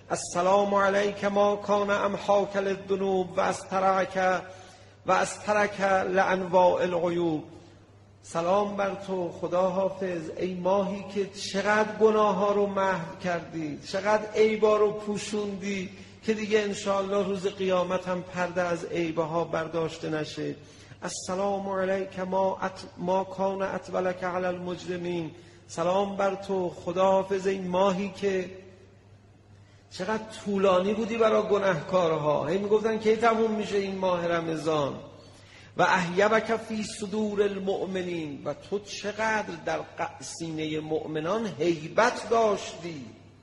السلام علیک ما کان امحاک للذنوب و استرک لانواع العیوب. سلام بر تو خدا حافظ ای ماهی که چقدر گناه ها رو محو کردی، چقدر عیبا رو پوشوندی که دیگه انشاءالله روز قیامت هم پرده از عیبها برداشته نشه. السلام علیک ما کان اطولک علی المجرمین. سلام بر تو خدا حافظ ای ماهی که چقدر طولانی بودی برای گناهکارها، هی میگفتن کی تموم میشه این ماه رمضان. و احیبک فی صدور المؤمنین، و تو چقدر در سینه مؤمنان هیبت داشتی،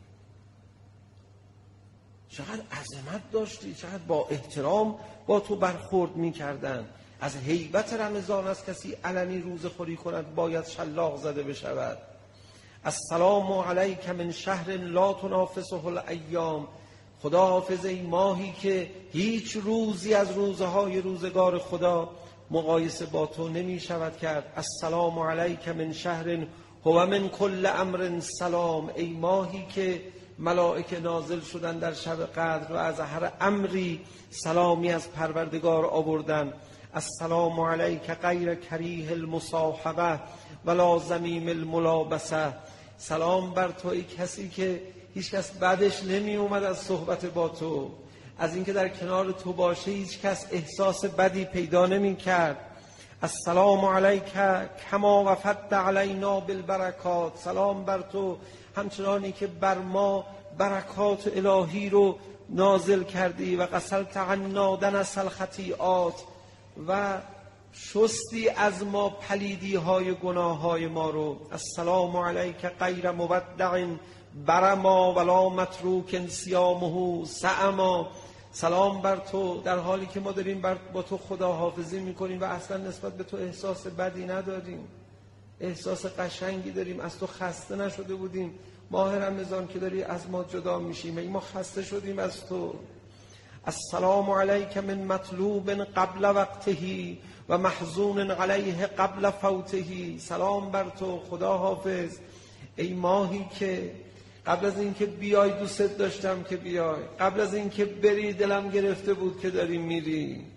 چقدر عظمت داشتی، چقدر با احترام با تو برخورد میکردن. از هیبت رمضان از کسی علنی روزه خوری کند باید شلاق زده بشود. السلام علیک من شهر لا تنافسه الایام. خدا حافظ ای ماهی که هیچ روزی از روزهای روزگار خدا مقایسه با تو نمی شود کرد. السلام علیک من شهر هو من کل امر سلام. ای ماهی که ملائکه نازل شدن در شب قدر و از هر امری سلامی از پروردگار آوردن. السلام علیک غیر کریه المصاحبه ولا ذمیم الملابسه. سلام بر تو ای کسی که هیچ کس بعدش نمی اومد از صحبت با تو، از اینکه در کنار تو باشه هیچ کس احساس بدی پیدا نمی کرد. السلام علیک کما وفدت علینا بالبرکات. سلام بر تو همچنانی که بر ما برکات الهی رو نازل کردی. و غسلت عنا دنس الخطیئات، و شستی از ما پلیدی های گناه های ما رو. السلام علیک غیر مودع برما ولا متروک صیامه سعما. سلام بر تو در حالی که ما داریم با تو خدا حافظی میکنیم و اصلا نسبت به تو احساس بدی نداریم، احساس قشنگی داریم. از تو خسته نشده بودیم. ماه رمضان که داری از ما جدا میشیم، ما خسته شدیم از تو. السلام علیک من مطلوب قبل وقته و محزون علیه قبل فوته. سلام بر تو خدا حافظ ای ماهی که قبل از اینکه بیای دوست داشتم که بیای، قبل از اینکه بری دلم گرفته بود که داری میری.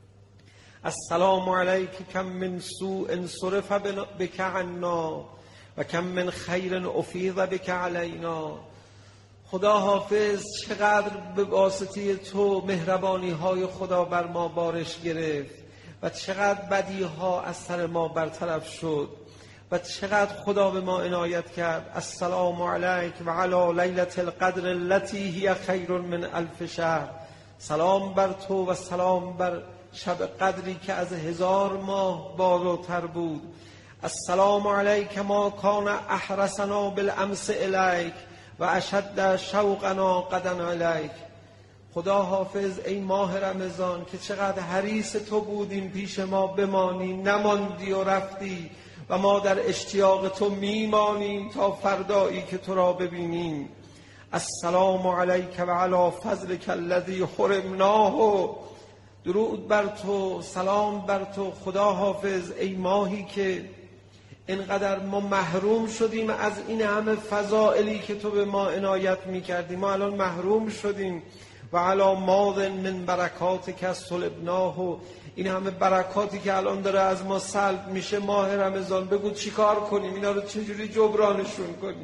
السلام علیک کم من سوء صرف بک عنا و کم من خیر افیض بک علینا. خدا حافظ چقدر به واسطه تو مهربانی های خدا بر ما بارش گرفت و چقدر بدی ها از سر ما برطرف شد و چقدر خدا به ما عنایت کرد. السلام علیک و علی لیلة القدر التي هی خیر من الف شهر. سلام بر تو و سلام بر شب قدری که از 1000 ماه بالاتر بود. السلام علیک ما کان احرسنا بالامس الیک و اشد شوقنا غدا الیک. خدا حافظ ای ماه رمضان که چقدر حریص تو بودیم پیش ما بمانی، نماندی و رفتی و ما در اشتیاق تو میمانیم تا فردایی که تو را ببینیم. السلام علیک و علی فضلک الذی حرمناه. درود بر تو، سلام بر تو خدا حافظ ای ماهی که اینقدر ما محروم شدیم از این همه فضائلی که تو به ما عنایت میکردی. ما الان محروم شدیم. و علی ماض من برکاتک سلبناه. این همه برکاتی که الان داره از ما سلب میشه ماه رمضان، بگو چی کار کنیم؟ اینا رو چجوری جبرانشون کنیم؟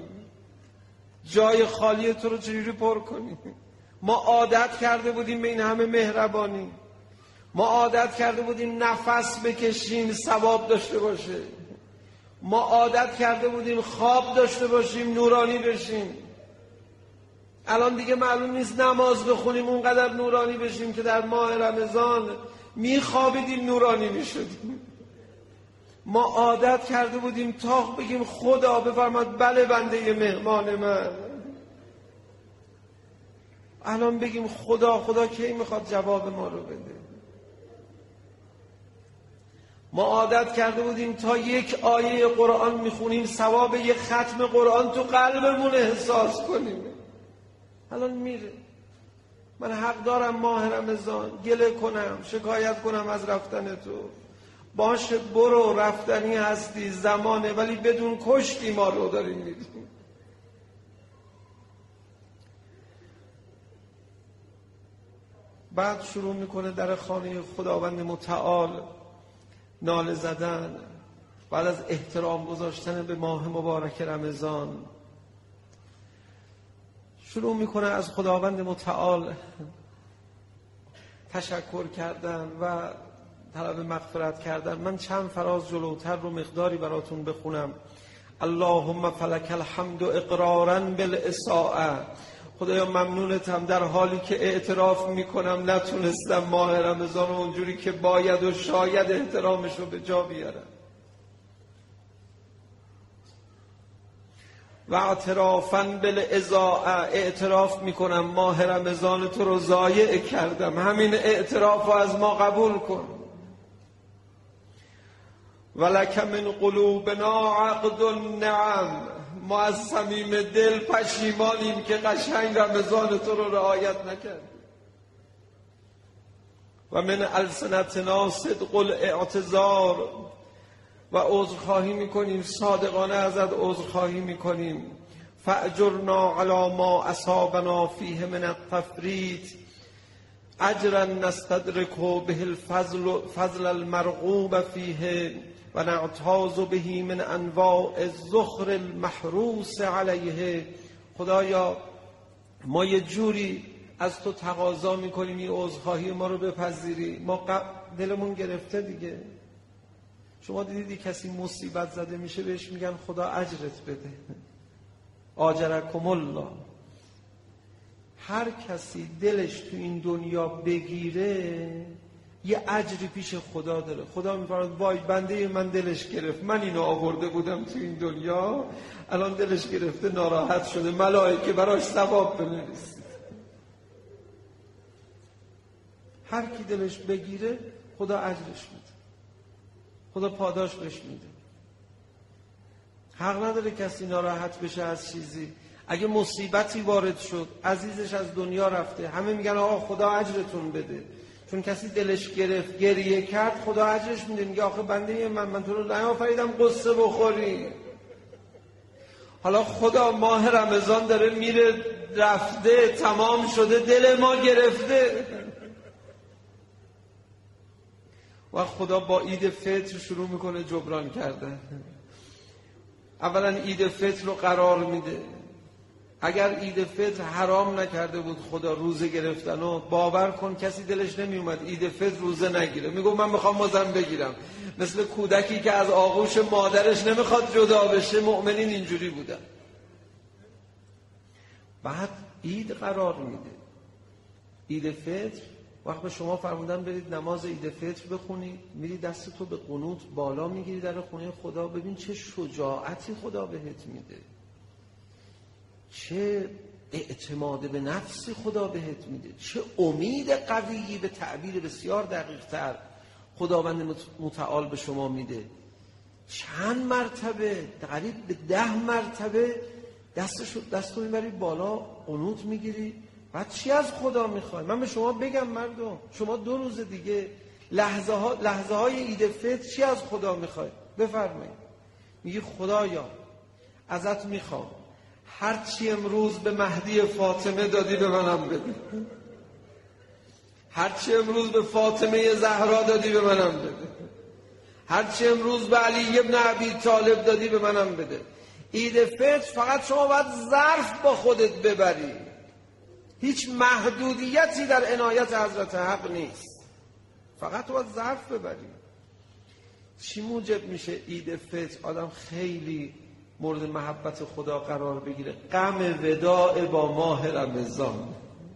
جای خالی تو رو چجوری پر کنیم؟ ما عادت کرده بودیم به این همه مهربانی، ما عادت کرده بودیم نفس بکشیم ثواب داشته باشه، ما عادت کرده بودیم خواب داشته باشیم نورانی بشیم. الان دیگه معلوم نیست نماز بخونیم اونقدر نورانی بشیم که در ماه رمضان میخوابیدیم نورانی میشدیم. ما عادت کرده بودیم تا بگیم خدا بفرماد بله بنده مهمان من. الان بگیم خدا کی میخواد جواب ما رو بده؟ ما عادت کرده بودیم تا یک آیه قرآن میخونیم ثواب یک ختم قرآن تو قلبمون احساس کنیم. الان میره. من حق دارم ماه رمضان گله کنم، شکایت کنم از رفتن تو. باشه برو، رفتنی هستی، زمانه، ولی بدون کشتی ما رو داریم میدیم. بعد شروع میکنه در خانه خداوند متعال ناله زدن، بعد از احترام گذاشتن به ماه مبارک رمضان شروع میکنه از خداوند متعال تشکر کردن و طلب مغفرت کردن. من چند فراز جلوتر رو مقداری براتون بخونم. اللهم فلک الحمد اقرارا بالاساءه. خدایا ممنونتم در حالی که اعتراف میکنم نتونستم ماه رمضان رو اونجوری که باید و شاید احترامش رو به جا بیارم، و اعترافاً بالاضاعه، اعتراف میکنم ماه رمضان تو رو ضایع کردم، همین اعتراف رو از ما قبول کن. ولک من قلوبنا عقد النعم، ما از صمیم دل پشیمانیم که قشنگ رمضان تو رو رعایت نکردیم. و من السنتنا صدق الاعتذار، و عذرخواهی میکنیم، صادقانه ازت عذرخواهی میکنیم. فاجرنا علی ما اصابنا فیه من التفریط اجرا نستدرک به الفضل المرغوب فیه و نعتاز به من انواع الذخر المحروس علیه. خدایا ما یه جوری از تو تقاضا میکنیم این عذرخواهی ما رو بپذیری، ما دلمون گرفته دیگه. شما دیدی کسی مصیبت زده میشه بهش میگن خدا اجرت بده، آجرکم الله. هر کسی دلش تو این دنیا بگیره یه اجری پیش خدا داره. خدا میفرماید وای بنده من دلش گرفت، من اینو آورده بودم تو این دنیا، الان دلش گرفته ناراحت شده، ملائکه براش ثواب بنویسید. هر کی دلش بگیره خدا اجرش میده، خدا پاداش بهش میده. حق نداره کسی ناراحت بشه از چیزی. اگه مصیبتی وارد شد، عزیزش از دنیا رفته، همه میگن آقا خدا اجرتون بده. چون کسی دلش گرفت گریه کرد خدا اجرش میده، میگه آخه بنده من تو رو نیافریدم قصه بخوری. حالا خدا ماه رمضان داره میره، رفته تمام شده، دل ما گرفته. و خدا با عید فطر شروع میکنه جبران کردن. اولا عید فطر رو قرار میده. اگر عید فطر حرام نکرده بود خدا روزه گرفتن و باور کن کسی دلش نمی اومد عید فطر روزه نگیره، میگو من میخوام مزم بگیرم. مثل کودکی که از آغوش مادرش نمیخواد جدا بشه، مؤمنین اینجوری بودن. بعد عید قرار میده. عید فطر وقت به شما فرمودن برید نماز عید فطر بخونید، میری دست تو به قنوت بالا میگیری در خونه خدا. ببین چه شجاعتی خدا بهت میده، چه اعتماد به نفسی خدا بهت میده، چه امید قویی به تعبیر بسیار دقیق تر خداوند متعال به شما میده. چند مرتبه، قریب به 10 مرتبه دستو میبری بالا قنوت میگیری. بعد چی از خدا میخوای؟ من به شما بگم مردم، شما 2 روز دیگه لحظه های عید فطر چی از خدا میخوای؟ بفرمایید. میگی خدایا ازت میخوام هرچی امروز به مهدی فاطمه دادی به منم بده، هرچی امروز به فاطمه زهرا دادی به منم بده، هرچی امروز به علی ابن ابی طالب دادی به منم بده. عید فطر فقط شما باید ظرف با خودت ببری، هیچ محدودیتی در عنایت حضرت حق نیست، فقط باید ظرف ببری. چی موجب میشه عید فطر آدم خیلی مورد محبت خدا قرار بگیره؟ غم وداع با ماه رمضان.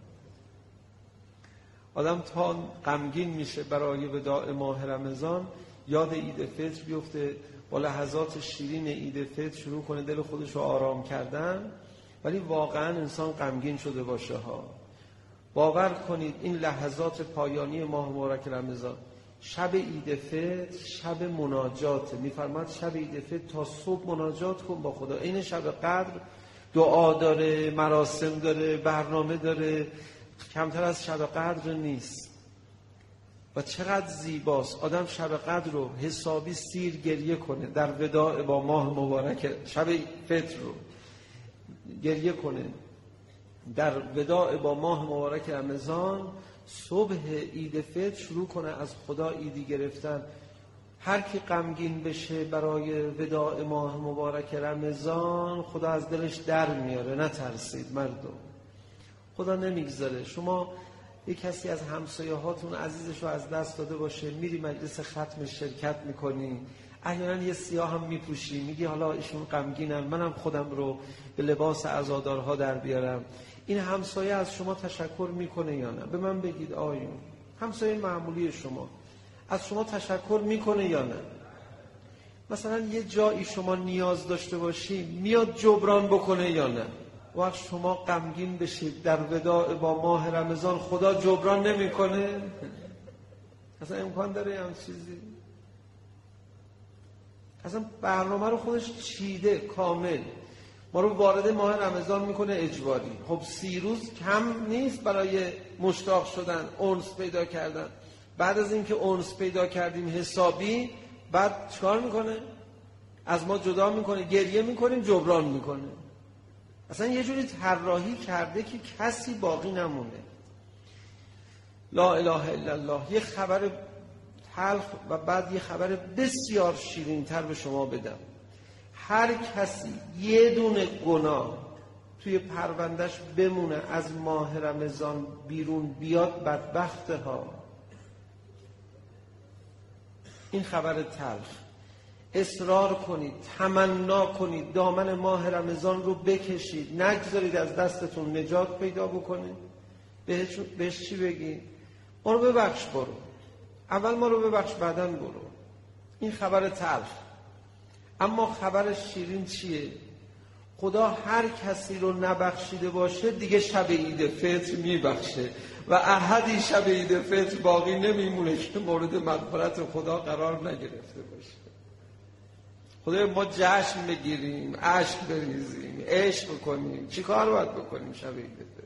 آدم تا غمگین میشه برای وداع ماه رمضان، یاد عید فطر بیفته، با لحظات شیرین عید فطر شروع کنه دل خودش رو آرام کردن. ولی واقعا انسان غمگین شده باشه ها، باور کنید این لحظات پایانی ماه مبارک رمضان، شب عید فطر شب مناجاته. میفرماد شب عید فطر تا صبح مناجات کن با خدا. این شب قدر دعا داره، مراسم داره، برنامه داره، کمتر از شب قدر نیست. و چقدر زیباست آدم شب قدر رو حسابی سیر گریه کنه، در وداع با ماه مبارک شب فطر رو گریه کنه در وداع با ماه مبارک رمضان، صبح عید فطر شروع کنه از خدا ایدی گرفتن. هر کی غمگین بشه برای وداع ماه مبارک رمضان، خدا از دلش در میاره. نترسید مردم، خدا نمیگذاره شما یک کسی از همسایه هاتون عزیزش رو از دست داده باشه، میری مجلس ختم شرکت میکنی، احیانا یه سیاه هم میپوشی، میگی حالا ایشون غمگینن، منم خودم رو به لباس عزادارها در بیارم. این همسایه از شما تشکر میکنه یا نه؟ به من بگید آیون. همسایه معمولی شما از شما تشکر میکنه یا نه؟ مثلا یه جایی شما نیاز داشته باشی میاد جبران بکنه یا نه؟ وقت شما غمگین بشید در وداع با ماه رمضان، خدا جبران نمیکنه؟ اصلا امکان داره هم چیزی؟ اصلا برنامه رو خودش چیده کامل، ما رو وارد ماه رمضان میکنه اجباری. خب 30 روز کم نیست برای مشتاق شدن، انس پیدا کردن. بعد از اینکه انس پیدا کردیم حسابی، بعد چیکار میکنه؟ از ما جدا میکنه، گریه میکنیم، جبران میکنه. اصلا یه جوری طراحی کرده که کسی باقی نمونه. لا اله الا الله. یه خبر تلخ و بعد یه خبر بسیار شیرین تر به شما بدم. هر کسی یه دونه گناه توی پروندهش بمونه از ماه رمضان بیرون بیاد، بدبخته ها. این خبر تلخ. اصرار کنید، تمنا کنید، دامن ماه رمضان رو بکشید، نگذارید از دستتون نجات پیدا بکنه. بهش چی بگی؟ ما رو ببخش، برو اول ما رو ببخش بعداً برو. این خبر تلخ. اما خبر شیرین چیه؟ خدا هر کسی رو نبخشیده باشه دیگه شب عید فطر میبخشه و احدی شب عید فطر باقی نمیمونه که مورد مغفرت خدا قرار نگرفته باشه. خدا ما جشن بگیریم، اشک بریزیم، عشق کنیم. چی کار باید بکنیم شب عید فطر؟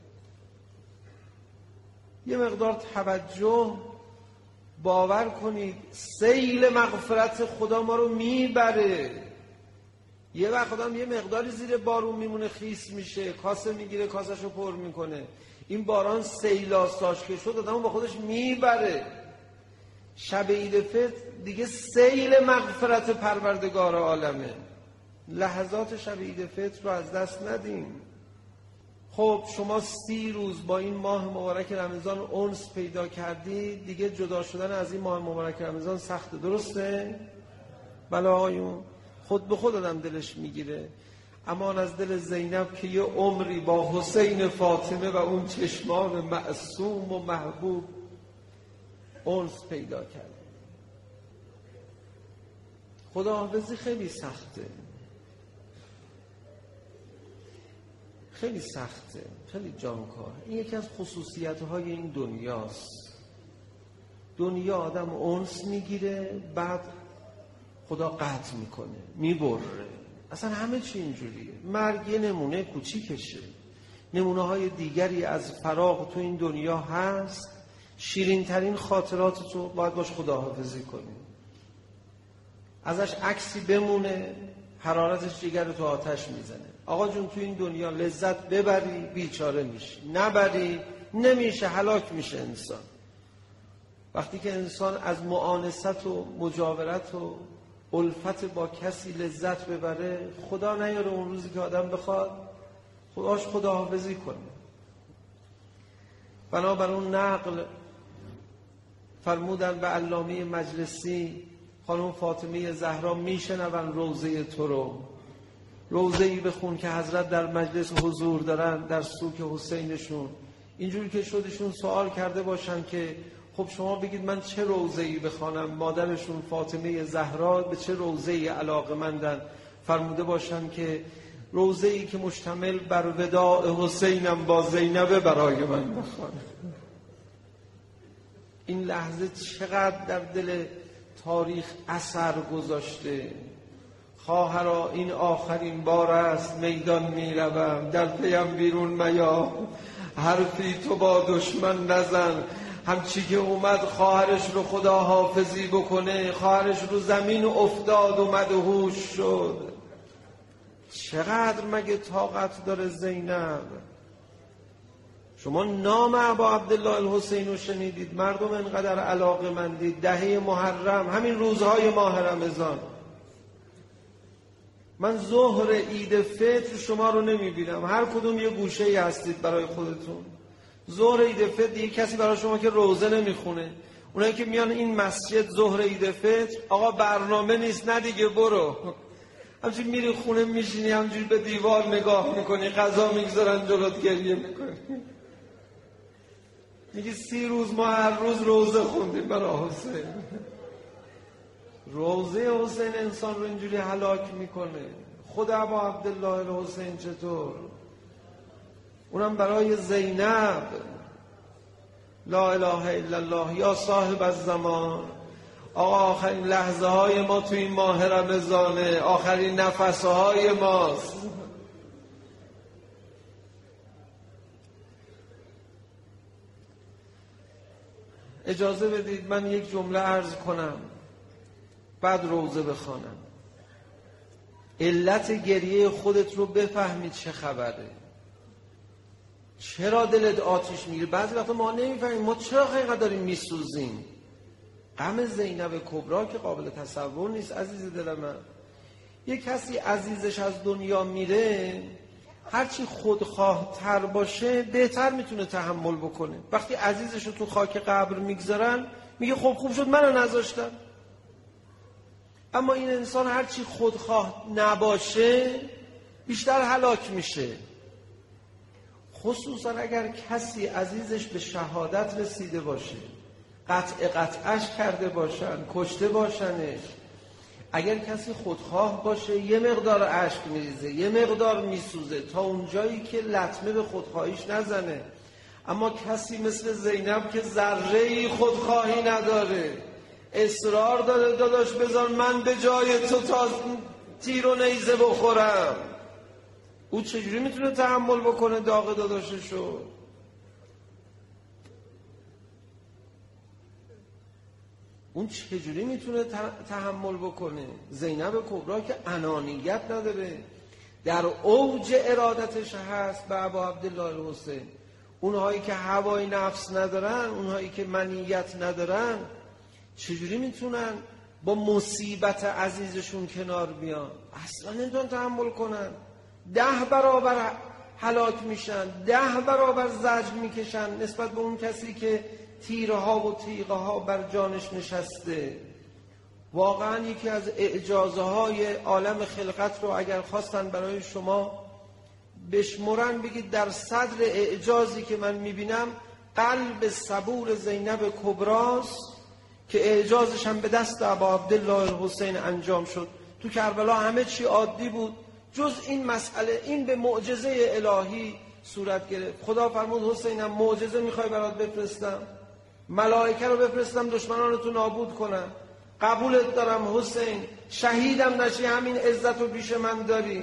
یه مقدار توجه، باور کنید سیل مغفرت خدا ما رو میبره. یه وقت خدا یه مقداری زیر بارون میمونه، خیس میشه، کاسه میگیره، کاسه‌شو رو پر میکنه. این باران سیلاستاش که شد آدمو با خودش میبره. شب عید فطر دیگه سیل مغفرت پروردگار عالمه. لحظات شب عید فطر رو از دست ندیم. خب شما 30 روز با این ماه مبارک رمضان انس پیدا کردی، دیگه جدا شدن از این ماه مبارک رمضان سخته، درسته؟ بله آقایون، خود به خود آدم دلش میگیره. امان از دل زینب که یه عمری با حسین فاطمه و اون چشمان معصوم و محبوب انس پیدا کرد. خداحافظی خیلی سخته، خیلی سخته، خیلی جانکار. این یکی از خصوصیت‌های این دنیاست. دنیا آدم انس میگیره، بعد خدا قطع میکنه، میبره. اصلا همه چی اینجوریه. مرگ یه نمونه کوچیکشه. نمونه‌های دیگری از فراق تو این دنیا هست. شیرین ترین خاطرات تو باید باش خداحافظی کنی. ازش عکسی بمونه، حرارتش جگر تو آتش میزنه. آقا جون تو این دنیا لذت ببری بیچاره میشی، نبری نمیشه، هلاک میشه انسان. وقتی که انسان از معانست و مجاورت و الفت با کسی لذت ببره، خدا نیاره اون روزی که آدم بخواد خداش خداحافظی کنه. بنابر اون نقل فرمودن به علامه مجلسی، خانم فاطمه زهرا میشنون روضه تو رو، روضه‌ای بخون که حضرت در مجلس حضور دارن در سوک حسینشون. اینجوری که شدشون سوال کرده باشن که خب شما بگید من چه روضه‌ای بخوانم، مادرشون فاطمه زهرا به چه روضه‌ای علاقه‌مندن، فرموده باشن که روضه‌ای که مشتمل بر وداع حسینم با زینب برای من بخوان. این لحظه چقدر در دل تاریخ اثر گذاشته. خواهرا این آخرین بار است میدان میروم، در پیم بیرون میا، حرفی تو با دشمن نزن. همچی که اومد خواهرش رو خدا حافظی بکنه، خواهرش رو زمین افتاد و مدهوش شد. چقدر مگه طاقت داره زینب؟ شما نام ابا عبدالله الحسین رو شنیدید، مردم انقدر علاقه‌مندید. دهه محرم، همین روزهای ماه رمضان، من ظهر عید فطر شما رو نمیبینم، هر کدوم یه گوشه‌ای هستید برای خودتون. ظهر عید فطر دیگه کسی برای شما که روزه نمیخونه. اونایی که میان این مسجد ظهر عید فطر، آقا برنامه نیست، نه دیگه برو، همچنین میری خونه میشینی، همجوری به دیوار نگاه میکنی، غذا میگذارن جلوت، گریه میکنی، میگی 30 روز ما هر روز روزه خوندیم برای حسین. روزه حسین انسان رو اینجوری هلاک میکنه. خود ابا عبدالله الحسین چطور؟ اونم برای زینب. لا اله الا الله یا صاحب الزمان. آقا آخرین لحظه های ما تو این ماه رمضانه، آخرین نفس های ماست. اجازه بدید من یک جمله عرض کنم، بعد روزه بخوانم. علت گریه خودت رو بفهمید چه خبره. چرا دلت آتیش میگیره؟ بعضی وقتا ما نمیفهمیم ما چرا اینقدر داریم میسوزیم. غم زینب کبرا که قابل تصور نیست عزیز دل من. یک کسی عزیزش از دنیا میره، هرچی خودخواه تر باشه بهتر میتونه تحمل بکنه. وقتی عزیزش رو تو خاک قبر میگذارن میگه خب خوب شد منو نذاشتن. اما این انسان هرچی خودخواه نباشه بیشتر هلاک میشه. خصوصا اگر کسی عزیزش به شهادت رسیده باشه، قطعش کرده باشن، کشته باشنش. اگر کسی خودخواه باشه یه مقدار اشک میریزه، یه مقدار میسوزه تا اونجایی که لطمه به خودخواهیش نزنه. اما کسی مثل زینب که ذره‌ای خودخواهی نداره، اصرار داره داداش بذار من به جای تو تا تیر و نیزه بخورم، او چجوری میتونه تحمل بکنه داغ داداششو؟ اون چجوری میتونه تحمل بکنه؟ زینب کبرا که انانیت نداره، در اوج ارادتش هست به ابا عبدالله الحسین. اونهایی که هوای نفس ندارن، اونهایی که منیت ندارن، چجوری میتونن با مصیبت عزیزشون کنار بیان؟ اصلا نمیتونن تحمل کنن. 10 برابر هلاک میشن، 10 برابر زجر میکشن نسبت به اون کسی که تیرها و تیغه ها بر جانش نشسته. واقعا یکی از اعجازهای عالم خلقت رو اگر خواستن برای شما بشمرن، بگید در صدر اعجازی که من میبینم قلب صبور زینب کبراست که اعجازش هم به دست ابا عبدالله الحسین انجام شد. تو کربلا همه چی عادی بود جز این مسئله. این به معجزه الهی صورت گرفت. خدا فرمود حسینم معجزه میخوای برات بفرستم؟ ملائکه رو بفرستم دشمنانتو نابود کنم؟ قبولت دارم حسین، شهیدم نشی همین عزت رو پیش من داری.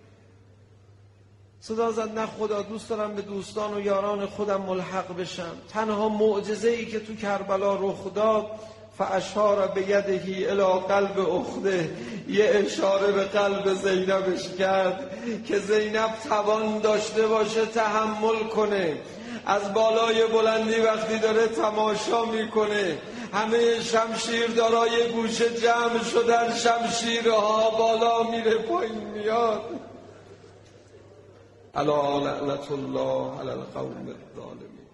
صدا زد نه خدا، دوست دارم به دوستان و یاران خودم ملحق بشم. تنها معجزه‌ای که تو کربلا رخ داد فاشار بیدهی الی قلب اخته، یه اشاره به قلب زینبش کرد که زینب توان داشته باشه تحمل کنه. از بالای بلندی وقتی داره تماشا میکنه، همه شمشیردارای گوشه جمع شدن، شمشیرها بالا میره پایین میاد. الا لعنت الله علی القوم الظالمین.